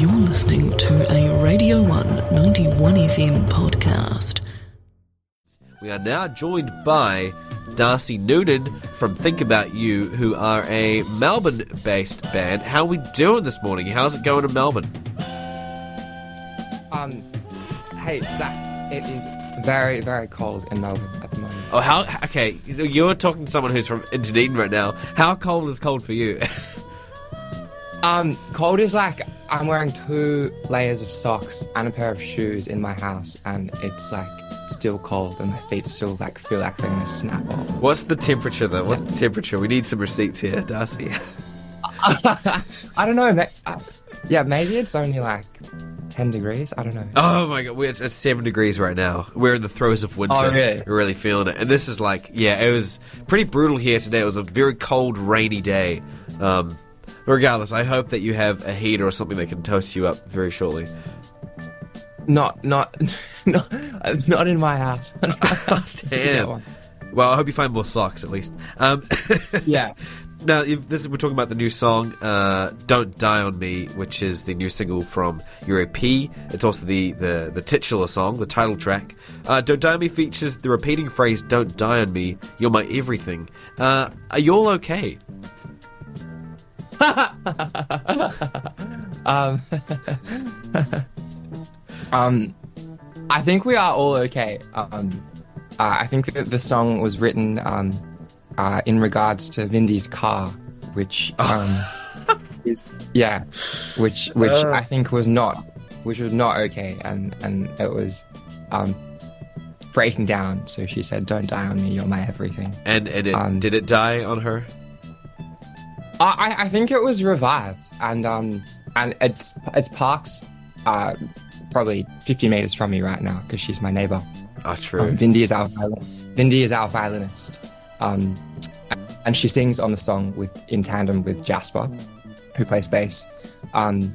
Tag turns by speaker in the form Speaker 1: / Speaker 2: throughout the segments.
Speaker 1: You're listening to a Radio 1 91 FM podcast.
Speaker 2: We are now joined by Darcy Noonan from Think About You, who are a Melbourne-based band. How are we doing this morning? How's it going in Melbourne?
Speaker 3: Hey, Zach, it is very, very cold in Melbourne at the moment.
Speaker 2: Oh, okay, you're talking to someone who's from Dunedin right now. How cold is cold for you?
Speaker 3: Cold is like I'm wearing 2 layers of socks and a pair of shoes in my house, and it's like still cold, and my feet still like feel like they're gonna snap off.
Speaker 2: What's the temperature though? What's the temperature? We need some receipts here, Darcy.
Speaker 3: I don't know. Yeah, maybe it's only like 10 degrees. I don't know.
Speaker 2: Oh my god, it's 7 degrees right now. We're in the throes of winter.
Speaker 3: Oh, really?
Speaker 2: We're really feeling it. And this is like, yeah, it was pretty brutal here today. It was a very cold, rainy day. Regardless, I hope that you have a heater or something that can toast you up very shortly.
Speaker 3: Not in my house.
Speaker 2: Damn. Well, I hope you find more socks at least.
Speaker 3: Yeah.
Speaker 2: Now, we're talking about the new song, Don't Die On Me, which is the new single from your EP. It's also the titular song, the title track. Don't Die On Me features the repeating phrase, Don't Die On Me, you're my everything. Are you all okay?
Speaker 3: I think we are all okay. I think that the song was written in regards to Vindy's car, which which I think was not okay, and it was breaking down. So she said, "Don't die on me, you're my everything."
Speaker 2: And did it die on her?
Speaker 3: I think it was revived, and it's parked probably 50 meters from me right now because she's my neighbor.
Speaker 2: Oh, true.
Speaker 3: Vindy is our violinist, and she sings on the song in tandem with Jasper, who plays bass, and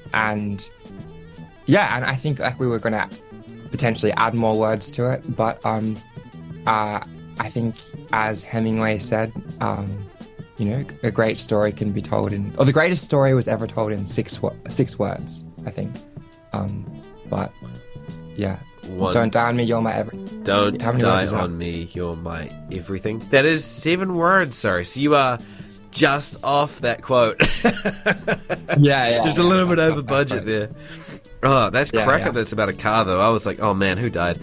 Speaker 3: I think like we were gonna potentially add more words to it, but I think as Hemingway said, a great story can be told the greatest story was ever told in 6 words, I think. But yeah, don't die on me, you're my everything.
Speaker 2: Don't die on me, you're my everything. That is 7 words, sorry. So you are just off that quote.
Speaker 3: Yeah.
Speaker 2: Just a little bit over budget there. Oh, that's cracker. That's about a car, though. I was like, oh man, who died?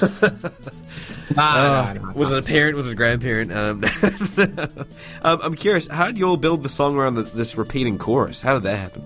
Speaker 3: No.
Speaker 2: Was it a parent? Was it a grandparent? I'm curious, how did you all build the song around this repeating chorus? How did that happen?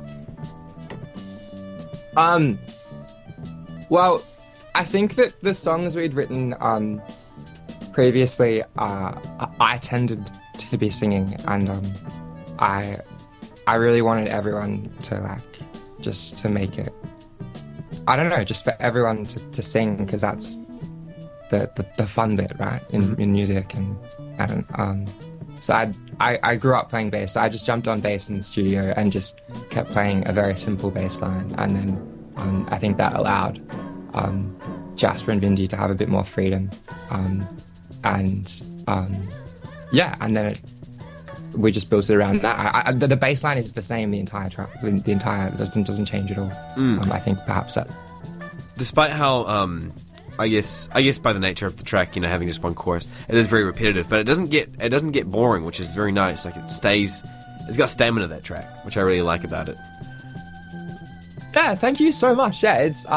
Speaker 3: Well, I think that the songs we'd written previously, I tended to be singing, and I really wanted everyone to just to make it. I don't know, just for everyone to sing, because that's the fun bit, right, in music, and so I grew up playing bass, so I just jumped on bass in the studio and just kept playing a very simple bass line, and then I think that allowed Jasper and Vindy to have a bit more freedom, and then we just built it around that. The bass line is the same the entire track, the entire it doesn't change at all. I think perhaps that's
Speaker 2: despite how I guess by the nature of the track, having just one chorus, it is very repetitive, but it doesn't get boring, which is very nice. Like it's got stamina, that track, which I really like about it.
Speaker 3: Yeah, thank you so much. Yeah, it's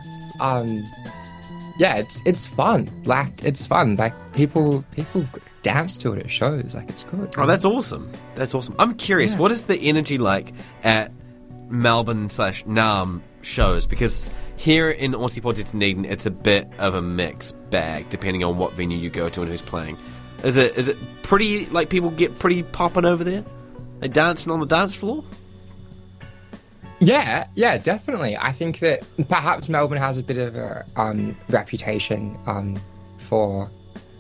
Speaker 3: it's fun. Like it's fun. Like people dance to it at shows. Like it's good.
Speaker 2: Oh, that's awesome. That's awesome. I'm curious, what is the energy like at Melbourne/NAMM shows? Because here in Aussie Dunedin, it's a bit of a mixed bag depending on what venue you go to and who's playing. Is it pretty, like, people get pretty popping over there? They dancing on the dance floor?
Speaker 3: Yeah, definitely. I think that perhaps Melbourne has a bit of a reputation for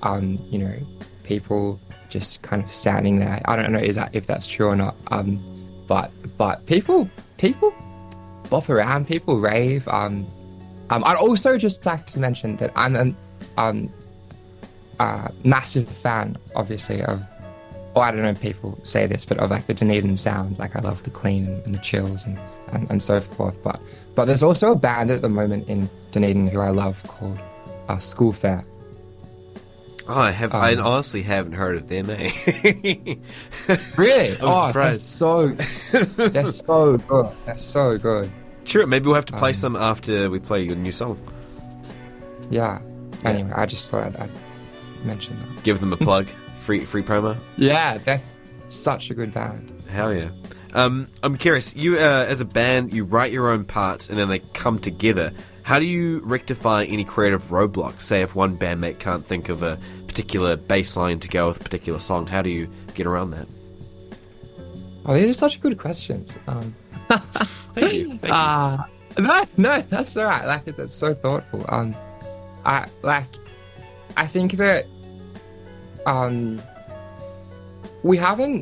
Speaker 3: people just kind of standing there. I don't know if that's true or not. But people bop around, people rave. I'd also just like to mention that I'm a massive fan, obviously, of or I don't know if people say this, but of like the Dunedin sound. Like I love the clean and the chills and so forth. But there's also a band at the moment in Dunedin who I love called School Fair.
Speaker 2: Oh, I honestly haven't heard of them, eh?
Speaker 3: Really?
Speaker 2: I'm surprised.
Speaker 3: They're so good. They're so good.
Speaker 2: Sure, maybe we'll have to play some after we play your new song.
Speaker 3: Yeah. Anyway, I just thought I'd mention that.
Speaker 2: Give them a plug. Free promo.
Speaker 3: Yeah, that's such a good band.
Speaker 2: Hell yeah. I'm curious, you as a band, you write your own parts and then they come together. How do you rectify any creative roadblocks? Say if one bandmate can't think of a particular bass line to go with a particular song, how do you get around that?
Speaker 3: Oh, these are such good questions.
Speaker 2: Thank you.
Speaker 3: No, that's all right. Like, that's so thoughtful. I think that we haven't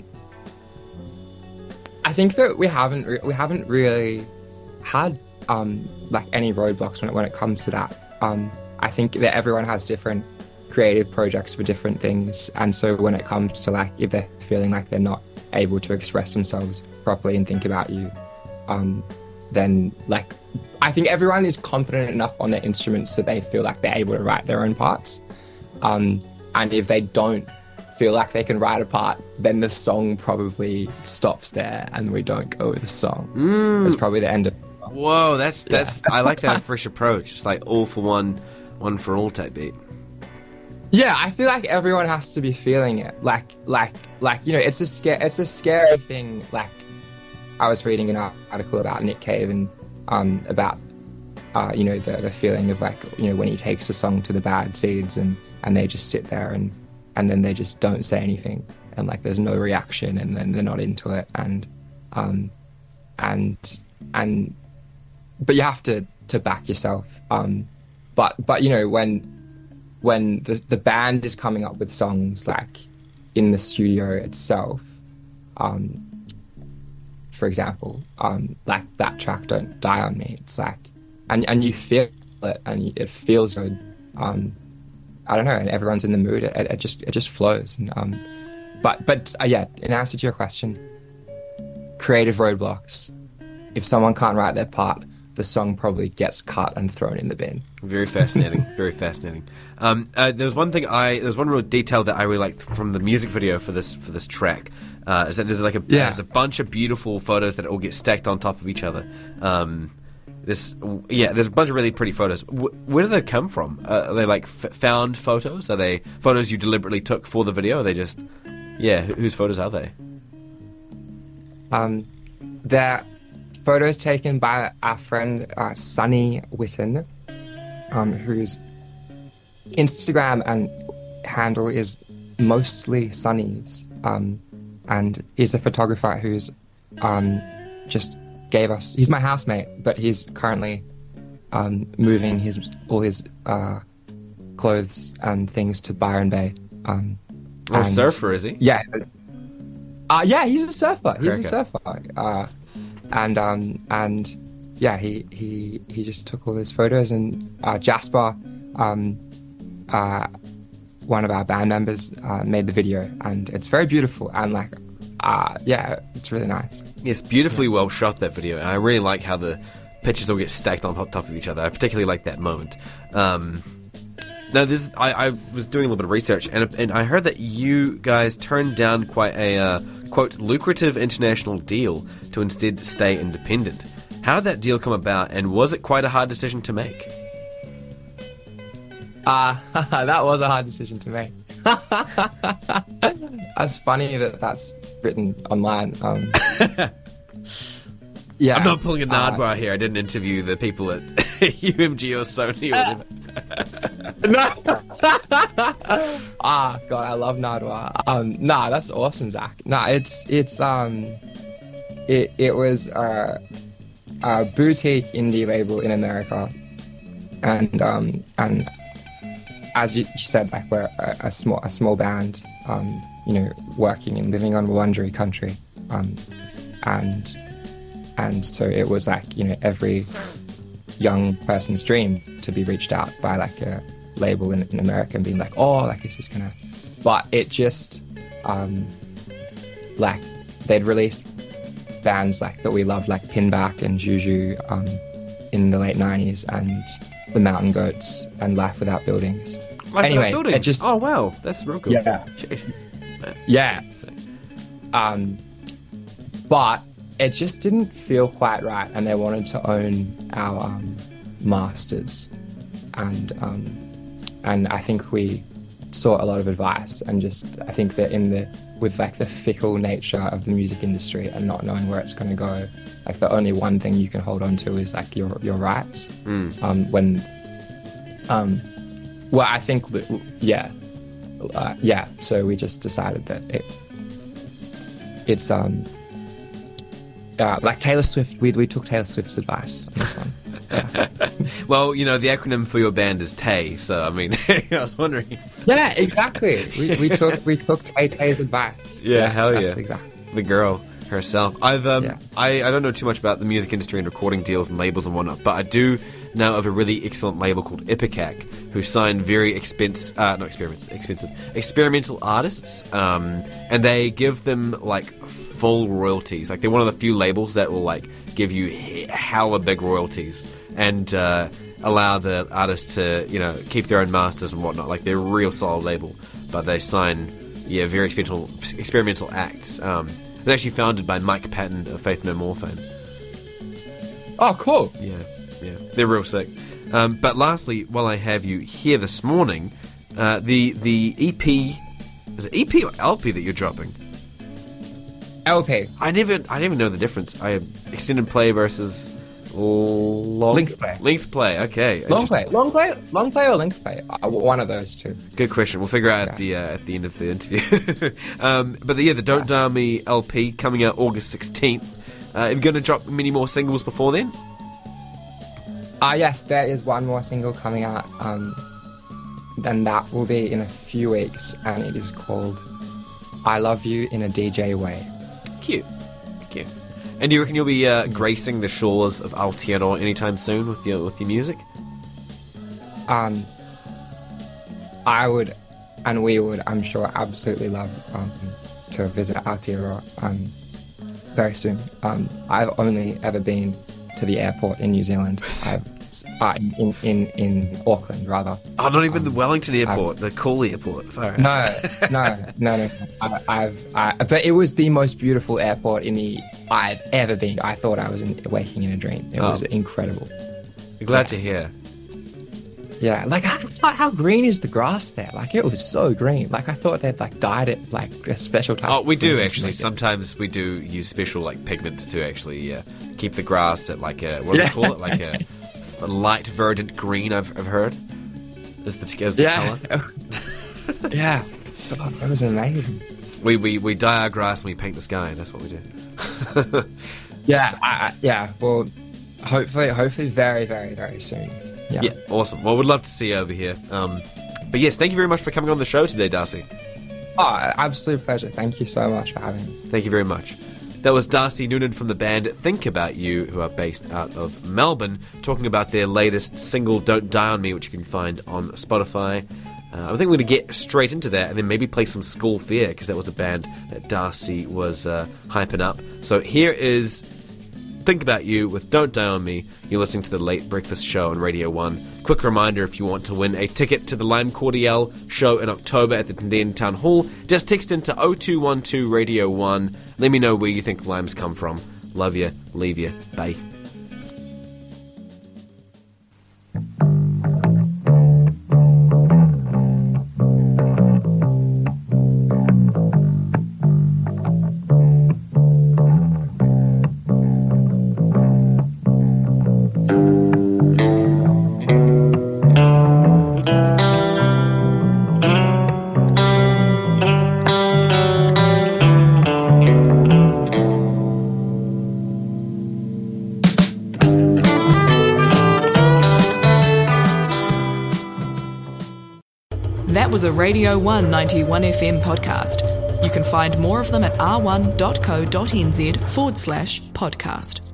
Speaker 3: really had like any roadblocks when it comes to that. I think that everyone has different creative projects for different things, and so when it comes to like if they're feeling like they're not able to express themselves properly and think about you, then like I think everyone is confident enough on their instruments so they feel like they're able to write their own parts. And if they don't feel like they can write a part, then the song probably stops there and we don't go with the song. It's probably the end of it.
Speaker 2: Whoa, that's I like that fresh approach. It's like all for one for all type beat.
Speaker 3: Yeah, I feel like everyone has to be feeling it. Like you know, it's a scary thing. Like I was reading an article about Nick Cave and about you know the feeling of like, you know, when he takes a song to the Bad Seeds and they just sit there and then they just don't say anything and like there's no reaction and then they're not into it and but you have to back yourself. But you know, when the band is coming up with songs like in the studio itself, for example, like that track "Don't Die on Me," it's like, and you feel it and it feels good. I don't know, and everyone's in the mood. It just flows. And, but yeah, in answer to your question, creative roadblocks. If someone can't write their part, the song probably gets cut and thrown in the bin.
Speaker 2: Very fascinating. Very fascinating. There's one real detail that I really liked from the music video for this track. Is that there's a bunch of beautiful photos that all get stacked on top of each other. There's a bunch of really pretty photos. Where do they come from? Are they like found photos? Are they photos you deliberately took for the video? Or are they just, whose photos are they?
Speaker 3: They're photos taken by our friend Sunny Witten, whose Instagram and handle is mostly Sunny's, and he's a photographer who's just gave us. He's my housemate, but he's currently moving all his clothes and things to Byron Bay.
Speaker 2: Surfer, is he?
Speaker 3: Yeah. Yeah, he's a surfer. He's a surfer. And yeah, he just took all his photos, and Jasper, one of our band members, made the video, and it's very beautiful and like, yeah, it's really nice.
Speaker 2: Yes, beautifully well shot, that video, and I really like how the pictures all get stacked on top of each other. I particularly like that moment. Now, I was doing a little bit of research, and I heard that you guys turned down quite a quote lucrative international deal to instead stay independent. How did that deal come about, and was it quite a hard decision to make?
Speaker 3: That was a hard decision to make. That's funny that's written online. Yeah,
Speaker 2: I'm not pulling a Nardwuar here. I didn't interview the people at UMG or Sony or whatever.
Speaker 3: No. God, I love Nardwuar. Nah, that's awesome, Zach. Nah, it was a boutique indie label in America, and as you said, like we're a small band, you know, working and living on Wurundjeri country, and so it was like, you know, every young person's dream to be reached out by like a label in America and being like, oh, like this is gonna, but it just like they'd released bands like that we loved, like Pinback and Juju in the late 90s, and the Mountain Goats and Life Without Buildings.
Speaker 2: Anyway, it just, oh wow, that's real cool.
Speaker 3: Yeah. But it just didn't feel quite right, and they wanted to own our masters, and I think we sought a lot of advice, and just I think that with like the fickle nature of the music industry and not knowing where it's going to go, like the only one thing you can hold on to is like your rights. Well, I think so we just decided that it's like Taylor Swift. We took Taylor Swift's advice on this one. Yeah.
Speaker 2: Well, you know, the acronym for your band is TAY, so I mean, I was wondering.
Speaker 3: Yeah, exactly. We took Tay-Tay's advice.
Speaker 2: Yeah, hell yeah.
Speaker 3: Exactly.
Speaker 2: The girl herself. I don't know too much about the music industry and recording deals and labels and whatnot, but I do know of a really excellent label called Ipecac, who sign very experimental artists, and they give them like full royalties. Like they're one of the few labels that will like give you hella big royalties and allow the artists to, you know, keep their own masters and whatnot. Like they're a real solid label, but they sign very experimental acts. They're actually founded by Mike Patton of Faith No More fame.
Speaker 3: Oh, cool.
Speaker 2: Yeah, they're real sick. But lastly, while I have you here this morning, the EP, is it EP or LP that you're dropping?
Speaker 3: LP.
Speaker 2: I never know the difference. I have extended play versus
Speaker 3: length play.
Speaker 2: Length play. Okay.
Speaker 3: Long play or length play. One of those two.
Speaker 2: Good question. We'll figure out at the end of the interview. But the Don't Die On Me LP coming out August 16th. Are you going to drop many more singles before then?
Speaker 3: Yes, there is one more single coming out. Then that will be in a few weeks, and it is called I Love You in a DJ Way.
Speaker 2: Cute. And do you reckon you'll be gracing the shores of Aotearoa anytime soon with your music?
Speaker 3: I would, and we would, I'm sure, absolutely love to visit Aotearoa very soon. I've only ever been to the airport in New Zealand. In Auckland, rather.
Speaker 2: Oh, not even the Wellington airport, the Cool airport.
Speaker 3: No. But it was the most beautiful airport I've ever been. I thought I was waking in a dream. It was incredible.
Speaker 2: Glad to hear.
Speaker 3: Yeah, like how green is the grass there? Like it was so green. Like I thought they'd like dyed it like a special type.
Speaker 2: Oh, we do actually. Sometimes we do use special like pigments to actually keep the grass at like a, what do they call it? Like a light verdant green. I've heard is the colour.
Speaker 3: Yeah, God, that was amazing.
Speaker 2: We dye our grass and we paint the sky. That's what we do.
Speaker 3: Yeah. Well, hopefully, very, very, very soon.
Speaker 2: Yeah, awesome. Well, we'd love to see you over here. But yes, thank you very much for coming on the show today, Darcy.
Speaker 3: Oh, absolute pleasure. Thank you so much for having me.
Speaker 2: Thank you very much. That was Darcy Noonan from the band Think About You, who are based out of Melbourne, talking about their latest single, Don't Die On Me, which you can find on Spotify. I think we're going to get straight into that and then maybe play some School Fair, because that was a band that Darcy was hyping up. So here is Think About You with Don't Die On Me. You're listening to The Late Breakfast Show on Radio 1. Quick reminder, if you want to win a ticket to the Lime Cordiale show in October at the Dunedin Town Hall, just text into 0212 Radio 1. Let me know where you think limes come from. Love you. Leave you. Bye.
Speaker 1: That was a Radio 1 91 FM podcast. You can find more of them at r1.co.nz/podcast.